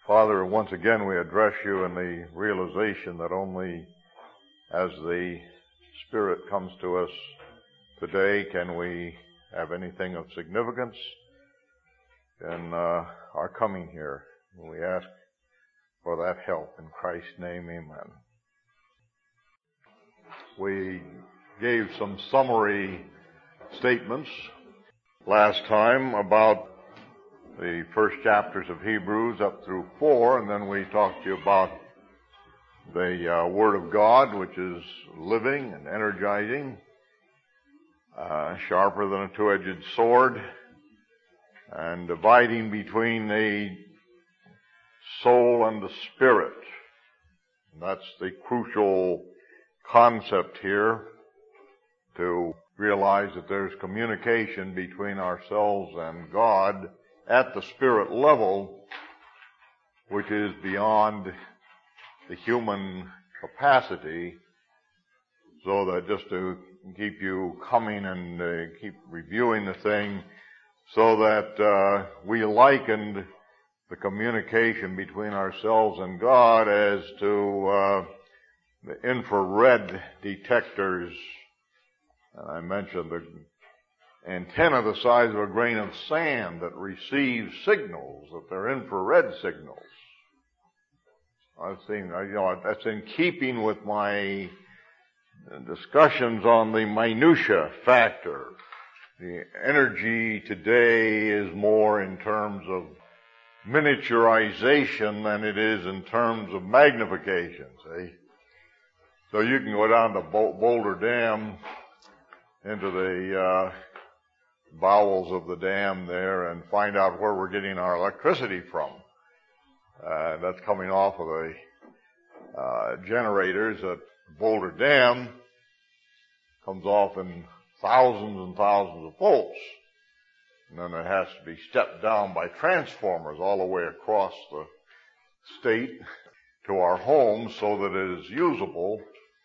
Father, once again we address you in the realization that only as the Spirit comes to us today can we have anything of significance in our coming here. We ask for that help in Christ's name, amen. We gave some summary statements last time about the first chapters of Hebrews up through 4, and then we talked to you about the Word of God, which is living and energizing, sharper than a two-edged sword, and dividing between the soul and the spirit. And that's the crucial concept here, to realize that there's communication between ourselves and God at the spirit level, which is beyond the human capacity, so that just to keep you coming and keep reviewing the thing, so that we likened the communication between ourselves and God as to the infrared detectors. And I mentioned the antenna the size of a grain of sand that receives signals, that they're infrared signals. I've seen, that's in keeping with my discussions on the minutia factor. The energy today is more in terms of miniaturization than it is in terms of magnification, see? So you can go down to Boulder Dam, into the bowels of the dam there, and find out where we're getting our electricity from. That's coming off of the generators at Boulder Dam. Comes off in thousands and thousands of volts. And then it has to be stepped down by transformers all the way across the state to our homes so that it is usable.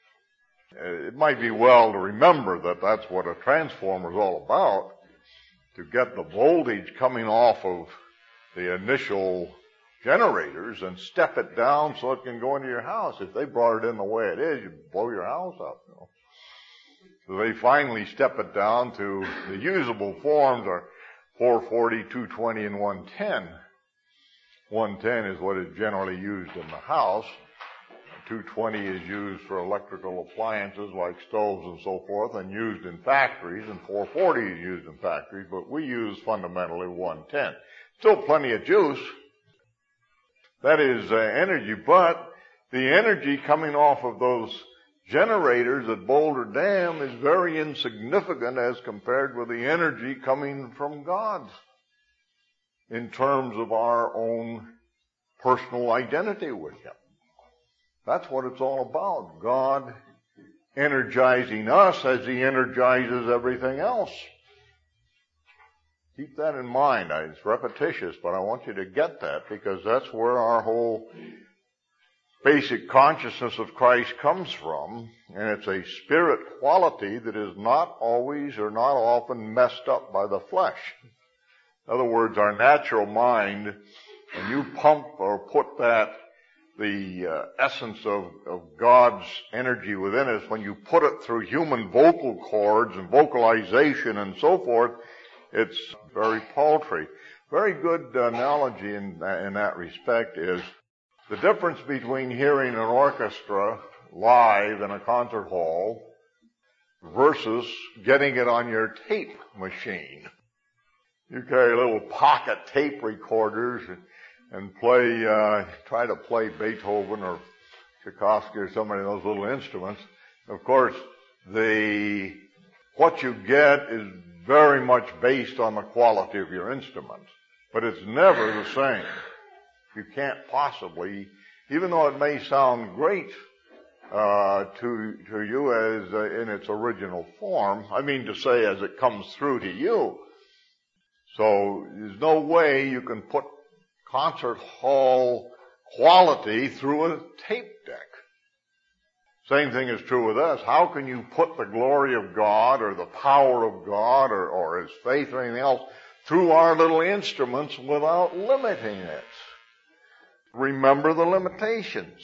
It might be well to remember that that's what a transformer is all about, to get the voltage coming off of the initial generators and step it down so it can go into your house. If they brought it in the way it is, you'd blow your house up. You know? So they finally step it down to the usable forms are 440, 220, and 110. 110 is what is generally used in the house. 220 is used for electrical appliances like stoves and so forth, and used in factories, and 440 is used in factories, but we use fundamentally 110. Still plenty of juice. That is energy, but the energy coming off of those generators at Boulder Dam is very insignificant as compared with the energy coming from God in terms of our own personal identity with Him. That's what it's all about. God energizing us as He energizes everything else. Keep that in mind. It's repetitious, but I want you to get that, because that's where our whole basic consciousness of Christ comes from. And it's a spirit quality that is not always or not often messed up by the flesh. In other words, our natural mind, when you pump or put the essence of God's energy within us, when you put it through human vocal cords and vocalization and so forth, it's very paltry. Very good analogy in that respect is the difference between hearing an orchestra live in a concert hall versus getting it on your tape machine. You carry little pocket tape recorders and try to play Beethoven or Tchaikovsky or some of those little instruments. Of course, what you get is very much based on the quality of your instrument, but it's never the same. You can't possibly, even though it may sound great to you as in its original form, I mean to say as it comes through to you. So there's no way you can put concert hall quality through a tape deck. Same thing is true with us. How can you put the glory of God or the power of God or His faith or anything else through our little instruments without limiting it? remember the limitations.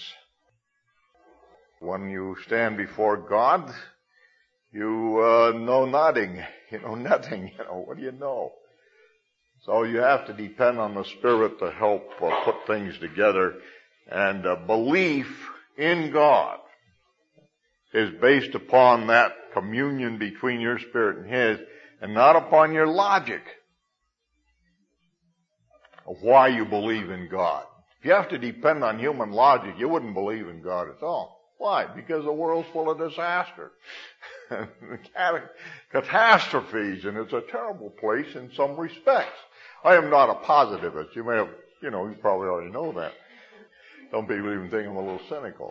When you stand before God, you know nothing. You know nothing. What do you know? So you have to depend on the Spirit to help put things together. And belief in God is based upon that communion between your spirit and His, and not upon your logic of why you believe in God. If you have to depend on human logic, you wouldn't believe in God at all. Why? Because the world's full of disaster. Catastrophes, and it's a terrible place in some respects. I am not a positivist. You may have, you probably already know that. Some people even think I'm a little cynical.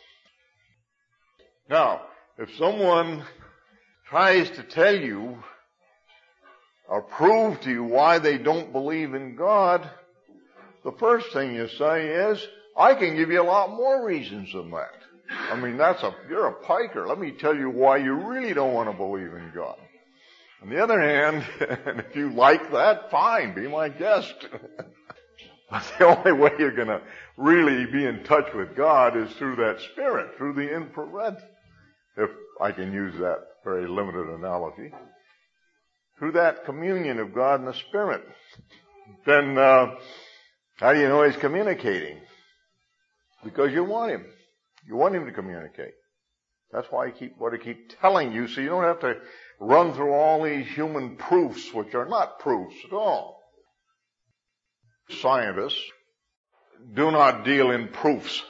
Now, if someone tries to tell you or prove to you why they don't believe in God, the first thing you say is, I can give you a lot more reasons than that. I mean, you're a piker. Let me tell you why you really don't want to believe in God. On the other hand, and if you like that, fine, be my guest. But the only way you're going to really be in touch with God is through that Spirit, through the infrared, if I can use that very limited analogy. Through that communion of God and the Spirit. Then, how do you know He's communicating? Because you want Him. You want Him to communicate. That's why I keep telling you, so you don't have to run through all these human proofs, which are not proofs at all. Scientists do not deal in proofs,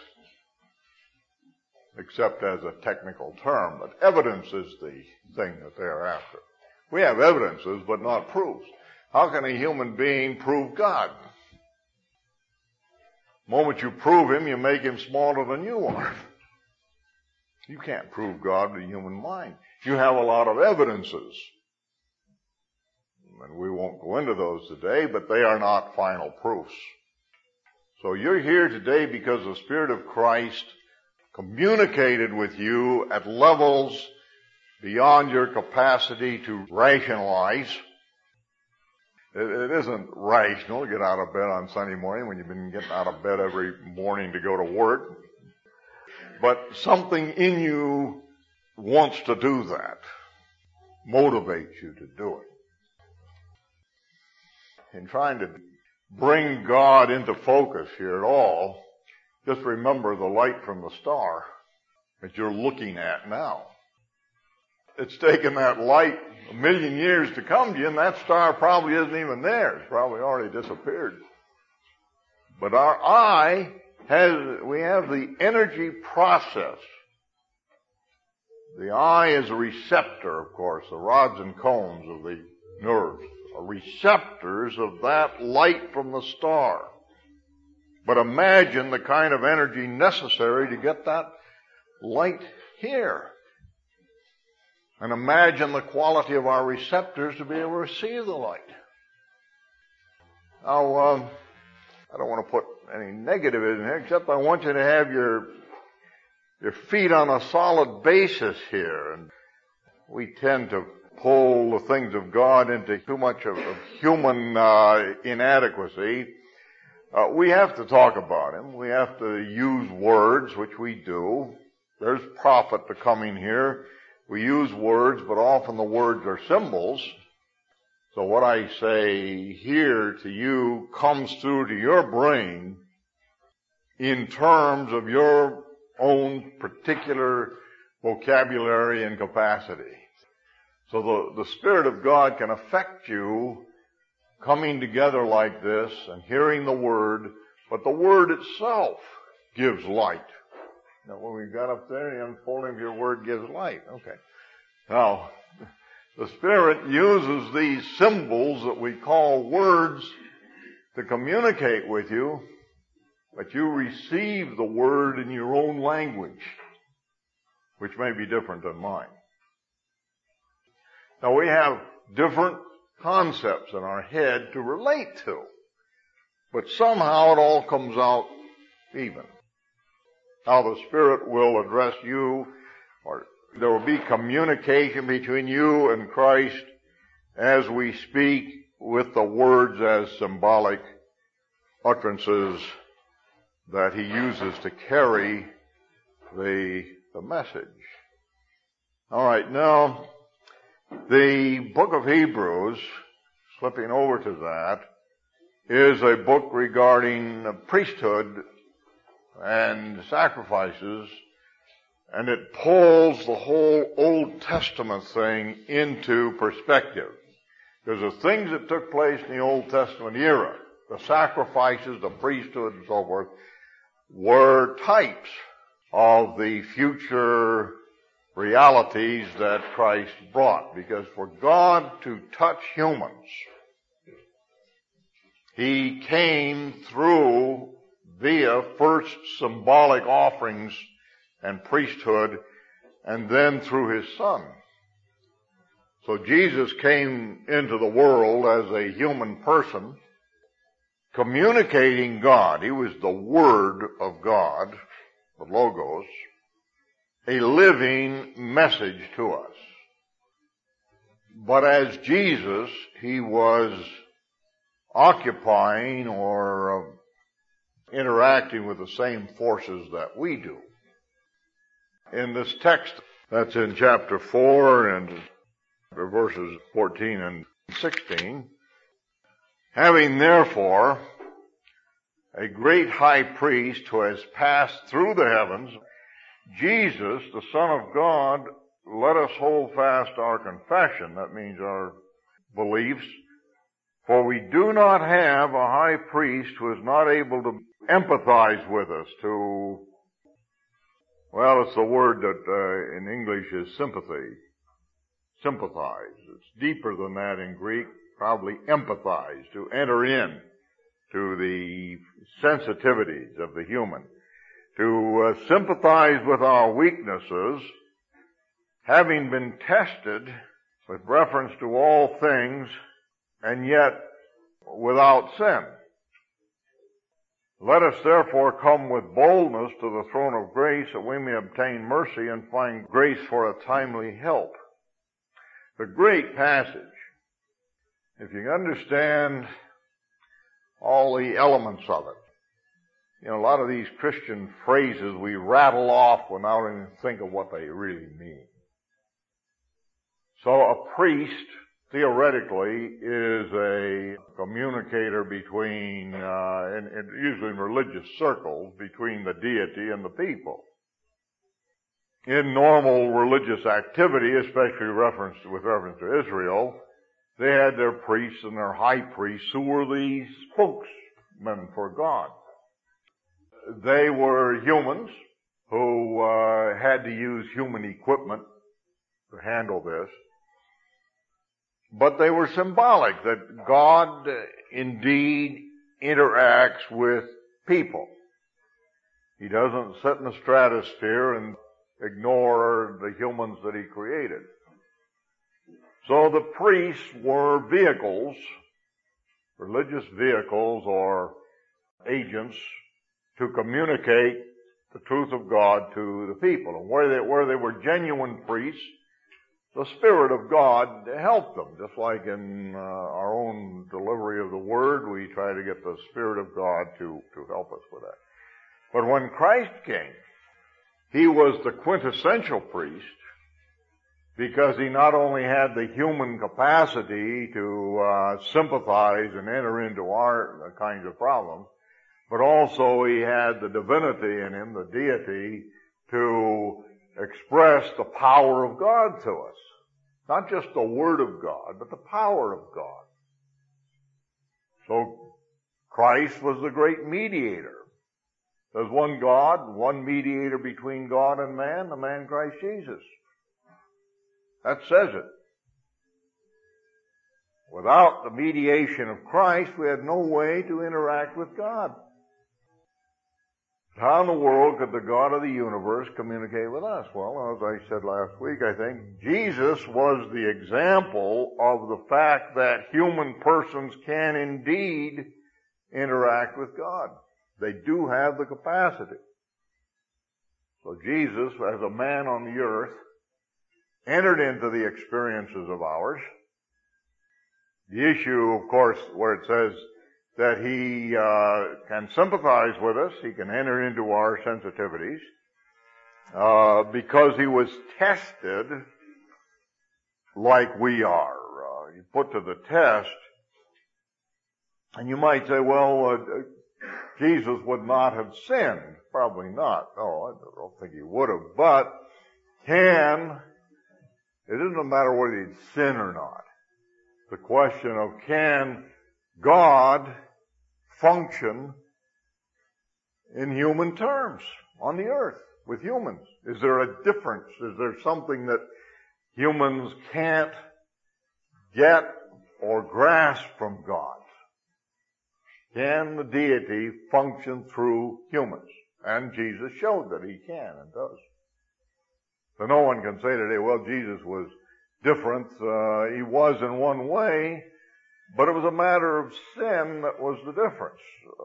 except as a technical term, but evidence is the thing that they're after. We have evidences, but not proofs. How can a human being prove God? The moment you prove Him, you make Him smaller than you are. You can't prove God with the human mind. You have a lot of evidences. And we won't go into those today, but they are not final proofs. So you're here today because the Spirit of Christ communicated with you at levels beyond your capacity to rationalize. It isn't rational to get out of bed on Sunday morning when you've been getting out of bed every morning to go to work. But something in you wants to do that, motivates you to do it. In trying to bring God into focus here at all, just remember the light from the star that you're looking at now. It's taken that light 1,000,000 years to come to you, and that star probably isn't even there. It's probably already disappeared. But our eye we have the energy process. The eye is a receptor, of course. The rods and cones of the nerves are receptors of that light from the star. But imagine the kind of energy necessary to get that light here. And imagine the quality of our receptors to be able to receive the light. Now, I don't want to put any negative in here, except I want you to have your feet on a solid basis here. And we tend to pull the things of God into too much of human inadequacy. We have to talk about Him. We have to use words, which we do. There's profit to coming here. We use words, but often the words are symbols. So what I say here to you comes through to your brain in terms of your own particular vocabulary and capacity. So the Spirit of God can affect you coming together like this and hearing the Word, but the Word itself gives light. Now, when we got up there, the unfolding of your Word gives light. Okay. Now, the Spirit uses these symbols that we call words to communicate with you, but you receive the Word in your own language, which may be different than mine. Now, we have different concepts in our head to relate to, but somehow it all comes out even. How the Spirit will address you, or there will be communication between you and Christ as we speak with the words as symbolic utterances that he uses to carry the message. All right, now, the book of Hebrews, slipping over to that, is a book regarding priesthood and sacrifices, and it pulls the whole Old Testament thing into perspective. Because the things that took place in the Old Testament era, the sacrifices, the priesthood, and so forth, were types of the future realities that Christ brought. Because for God to touch humans, he came through via first symbolic offerings and priesthood, and then through his Son. So Jesus came into the world as a human person, communicating God. He was the Word of God, the Logos, a living message to us. But as Jesus, he was occupying or interacting with the same forces that we do. In this text that's in chapter 4 and verses 14 and 16, having therefore a great high priest who has passed through the heavens, Jesus, the Son of God, let us hold fast our confession. That means our beliefs. For we do not have a high priest who is not able to empathize with us, it's the word that in English is sympathy. Sympathize. It's deeper than that in Greek. Probably empathize, to enter in to the sensitivities of the human. To sympathize with our weaknesses, having been tested with reference to all things, and yet without sin. Let us therefore come with boldness to the throne of grace, that we may obtain mercy and find grace for a timely help. The great passage. If you understand all the elements of it. A lot of these Christian phrases we rattle off without even think of what they really mean. So a priest, theoretically, is a communicator between, usually in religious circles, between the deity and the people. In normal religious activity, especially with reference to Israel, they had their priests and their high priests who were the spokesmen for God. They were humans who had to use human equipment to handle this. But they were symbolic that God indeed interacts with people. He doesn't sit in the stratosphere and ignore the humans that he created. So the priests were vehicles, religious vehicles or agents, to communicate the truth of God to the people. And where they were genuine priests, the Spirit of God helped them. Just like in our own delivery of the Word, we try to get the Spirit of God to help us with that. But when Christ came, he was the quintessential priest, because he not only had the human capacity to sympathize and enter into our kinds of problems, but also he had the divinity in him, the deity, to express the power of God to us. Not just the Word of God, but the power of God. So Christ was the great mediator. There's one God, one mediator between God and man, the man Christ Jesus. That says it. Without the mediation of Christ, we had no way to interact with God. How in the world could the God of the universe communicate with us? Well, as I said last week, I think Jesus was the example of the fact that human persons can indeed interact with God. They do have the capacity. So Jesus, as a man on the earth, entered into the experiences of ours. The issue, of course, where it says that He can sympathize with us. He can enter into our sensitivities because He was tested like we are. You put to the test, and you might say, well, Jesus would not have sinned. Probably not. No, I don't think He would have. But it doesn't matter whether He'd sin or not. The question of can God function in human terms on the earth with humans? Is there a difference? Is there something that humans can't get or grasp from God? Can the deity function through humans? And Jesus showed that He can and does. So no one can say today, well, Jesus was different. He was in one way, but it was a matter of sin that was the difference.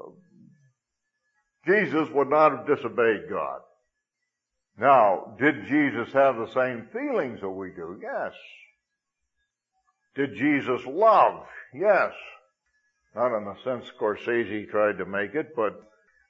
Jesus would not have disobeyed God. Now, did Jesus have the same feelings that we do? Yes. Did Jesus love? Yes. Not in the sense Scorsese tried to make it, but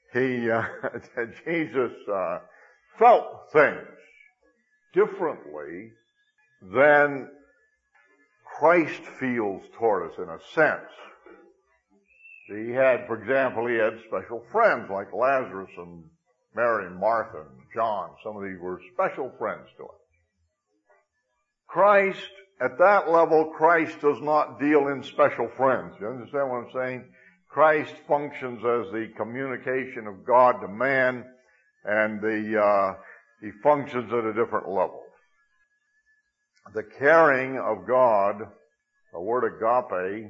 Jesus felt things differently than Christ feels toward us in a sense. He had, for example, he had special friends like Lazarus and Mary and Martha and John. Some of these were special friends to him. Christ, at that level, Christ does not deal in special friends. You understand what I'm saying? Christ functions as the communication of God to man, and he functions at a different level. The caring of God, the word agape,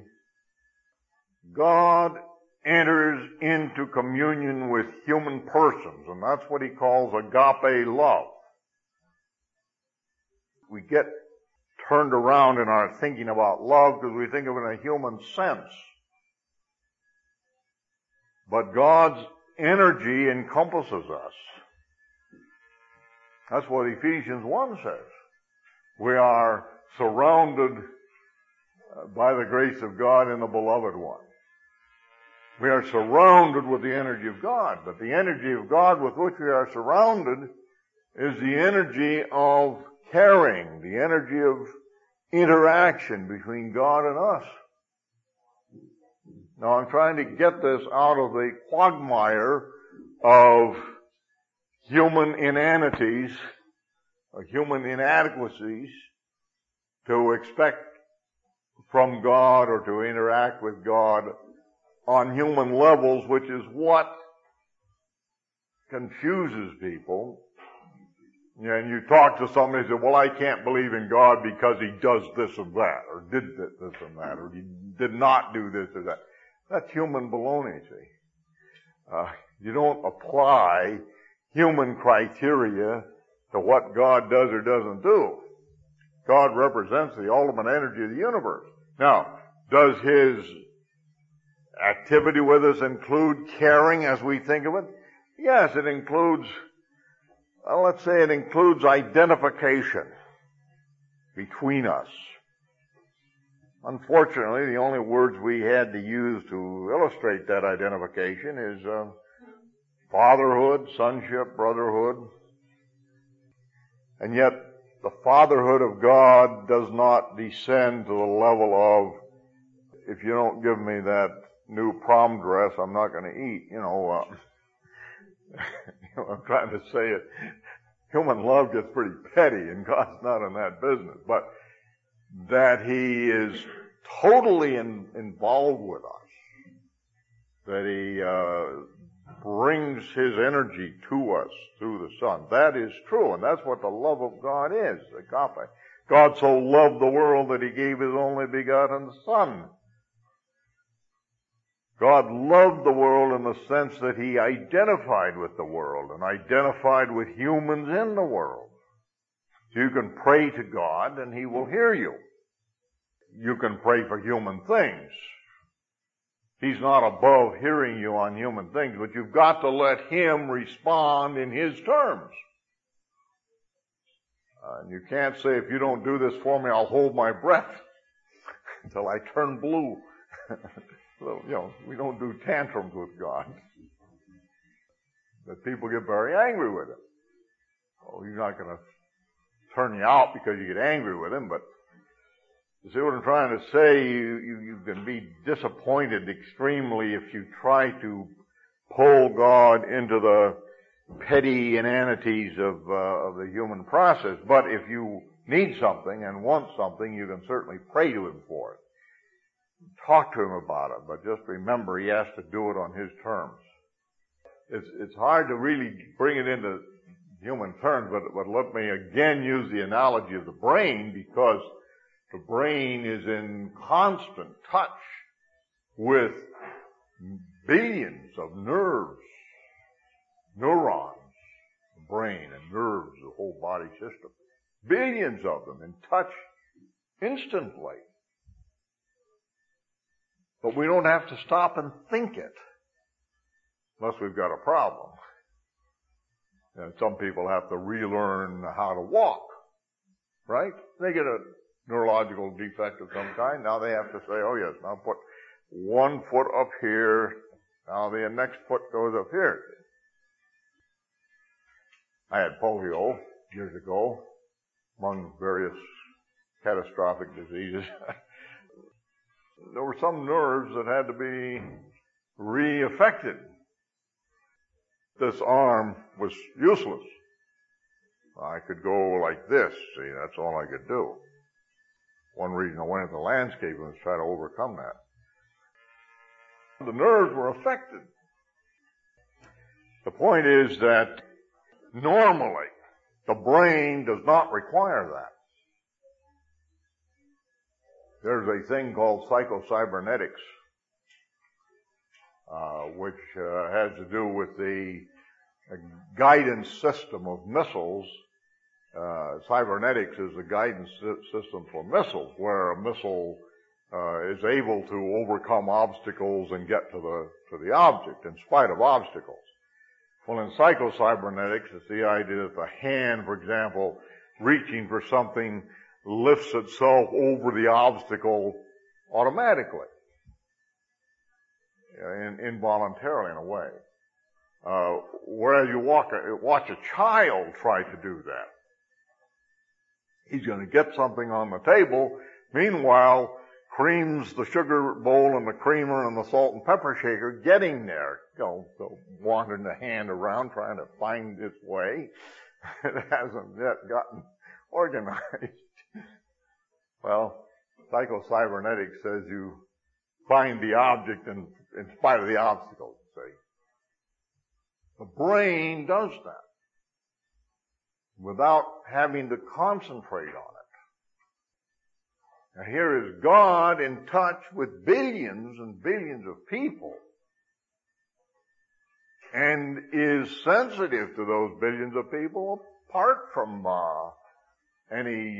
God enters into communion with human persons, and that's what He calls agape love. We get turned around in our thinking about love because we think of it in a human sense. But God's energy encompasses us. That's what Ephesians 1 says. We are surrounded by the grace of God in the Beloved One. We are surrounded with the energy of God, but the energy of God with which we are surrounded is the energy of caring, the energy of interaction between God and us. Now I'm trying to get this out of the quagmire of human inanities, human inadequacies to expect from God or to interact with God on human levels, which is what confuses people. And you talk to somebody and say, well, I can't believe in God because He does this and that, or did this and that, or He did not do this or that. That's human baloney, see. You don't apply human criteria to what God does or doesn't do. God represents the ultimate energy of the universe. Now, does His activity with us include caring as we think of it? Yes, it includes, let's say it includes identification between us. Unfortunately, the only words we had to use to illustrate that identification is fatherhood, sonship, brotherhood. And yet, the fatherhood of God does not descend to the level of, if you don't give me that new prom dress, I'm not going to eat. I'm trying to say it. Human love gets pretty petty, and God's not in that business. But that He is totally involved with us, that He brings His energy to us through the Son. That is true, and that's what the love of God is, agape. God so loved the world that He gave His only begotten Son. God loved the world in the sense that He identified with the world and identified with humans in the world. So you can pray to God and He will hear you. You can pray for human things. He's not above hearing you on human things, but you've got to let Him respond in His terms. And you can't say, if you don't do this for me, I'll hold my breath until I turn blue. So, we don't do tantrums with God. But people get very angry with him. Oh, he's not going to turn you out because you get angry with him, but you see what I'm trying to say? You can be disappointed extremely if you try to pull God into the petty inanities of the human process. But if you need something and want something, you can certainly pray to him for it. Talk to him about it, but just remember he has to do it on his terms. It's hard to really bring it into human terms, but let me again use the analogy of the brain, because the brain is in constant touch with billions of nerves, neurons, the brain and nerves, the whole body system. Billions of them in touch instantly. But we don't have to stop and think it, unless we've got a problem. And some people have to relearn how to walk, right? They get a neurological defect of some kind. Now they have to say, oh yes, now put one foot up here. Now the next foot goes up here. I had polio years ago, among various catastrophic diseases. There were some nerves that had to be reaffected. This arm was useless. I could go like this, see, that's all I could do. One reason I went into landscaping was to try to overcome that. The nerves were affected. The point is that normally the brain does not require that. There's a thing called psychocybernetics, which has to do with the guidance system of missiles. Cybernetics is the guidance system for missiles, where a missile is able to overcome obstacles and get to the object in spite of obstacles. Well, in psychocybernetics, it's the idea that the hand, for example, reaching for something, lifts itself over the obstacle automatically, involuntarily in a way. Whereas you watch a child try to do that. He's going to get something on the table. Meanwhile, creams the sugar bowl and the creamer and the salt and pepper shaker getting there. Wandering the hand around trying to find its way. It hasn't yet gotten organized. Well, psychocybernetics says you find the object in spite of the obstacles, see. The brain does that without having to concentrate on it. Now here is God in touch with billions and billions of people and is sensitive to those billions of people apart from any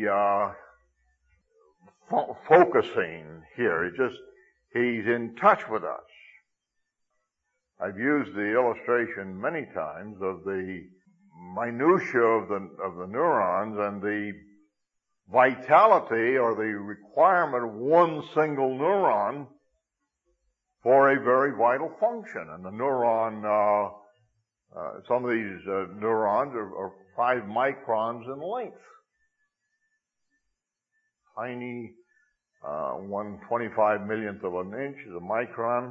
focusing here. He's in touch with us. I've used the illustration many times of the minutiae of the neurons and the vitality or the requirement of one single neuron for a very vital function. And the neuron, some of these neurons are 5 microns in length. Tiny, 1/25 millionth of an inch is a micron.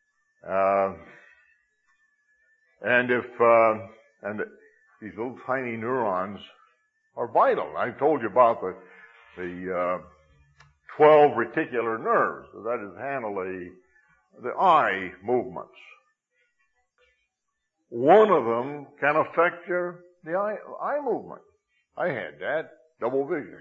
And these little tiny neurons are vital. I told you about the 12 reticular nerves that is handle the eye movements. One of them can affect the eye movement. I had that, double vision.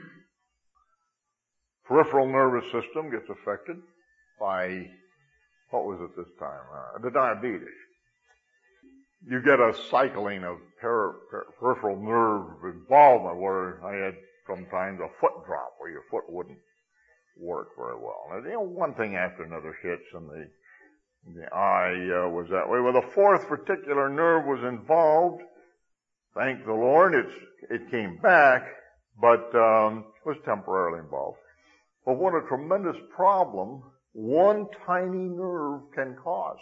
Peripheral nervous system gets affected by, what was it this time? The diabetes. You get a cycling of peripheral nerve involvement where I had sometimes a foot drop where your foot wouldn't work very well. And, one thing after another hits, and the eye was that way. Well, the 4th reticular nerve was involved. Thank the Lord, it came back, but was temporarily involved. But what a tremendous problem one tiny nerve can cause.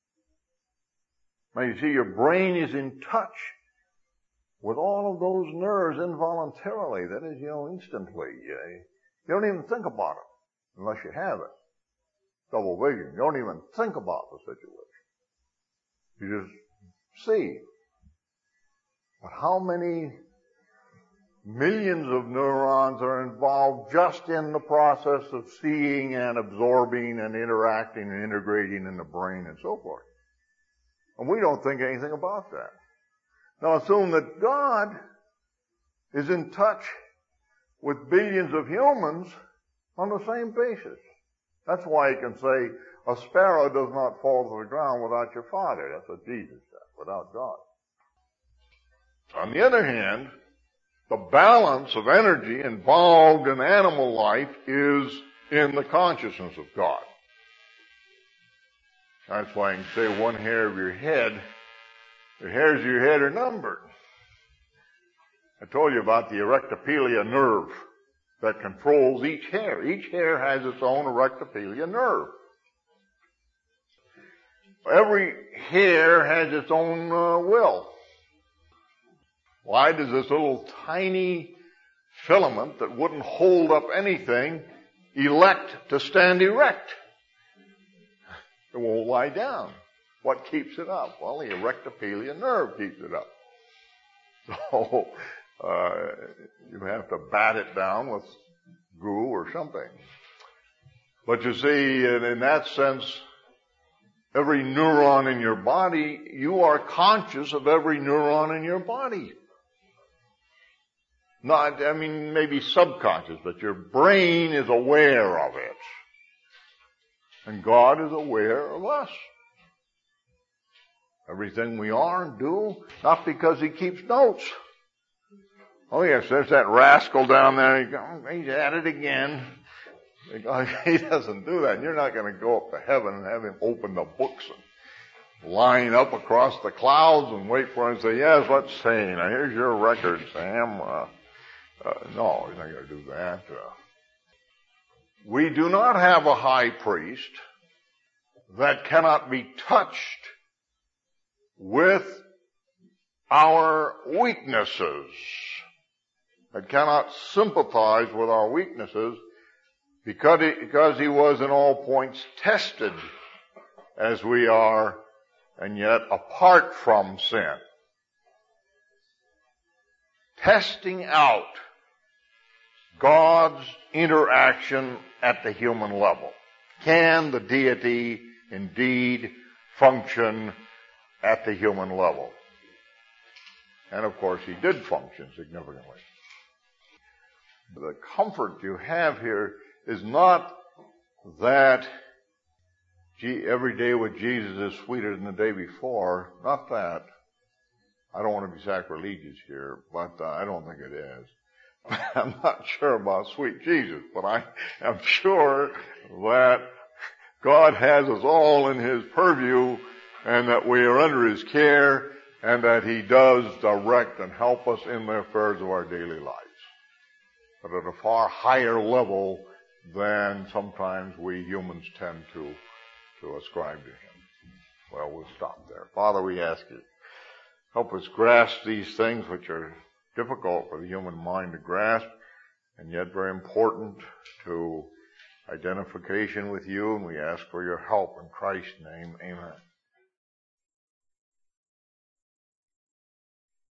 Now you see, your brain is in touch with all of those nerves involuntarily. That is, instantly. You don't even think about it unless you have it. Double vision. You don't even think about the situation. You just see. But how many millions of neurons are involved just in the process of seeing and absorbing and interacting and integrating in the brain and so forth? And we don't think anything about that. Now assume that God is in touch with billions of humans on the same basis. That's why he can say, a sparrow does not fall to the ground without your Father. That's what Jesus said, without God. On the other hand, the balance of energy involved in animal life is in the consciousness of God. That's why I can say one hair of your head, the hairs of your head are numbered. I told you about the erectopelia nerve that controls each hair. Each hair has its own erectopelia nerve. Every hair has its own will. Why does this little tiny filament that wouldn't hold up anything elect to stand erect? It won't lie down. What keeps it up? Well, the erectopelia nerve keeps it up. So, you have to bat it down with glue or something. But you see, in that sense, every neuron in your body, you are conscious of every neuron in your body. Not, maybe subconscious, but your brain is aware of it. And God is aware of us. Everything we are and do, not because he keeps notes. Oh yes, there's that rascal down there. He's at it again. He doesn't do that. You're not going to go up to heaven and have him open the books and line up across the clouds and wait for him and say, yes, let's see. Now here's your record, Sam. No, he's not going to do that. We do not have a high priest that cannot be touched with our weaknesses, that cannot sympathize with our weaknesses because he was in all points tested as we are, and yet apart from sin. Testing out God's interaction at the human level. Can the deity indeed function at the human level? And of course he did function significantly. The comfort you have here is not that every day with Jesus is sweeter than the day before. Not that. I don't want to be sacrilegious here, but I don't think it is. I'm not sure about sweet Jesus, but I am sure that God has us all in his purview and that we are under his care and that he does direct and help us in the affairs of our daily lives. But at a far higher level than sometimes we humans tend to ascribe to him. Well, we'll stop there. Father, we ask you, help us grasp these things which are difficult for the human mind to grasp and yet very important to identification with you, and we ask for your help in Christ's name. Amen.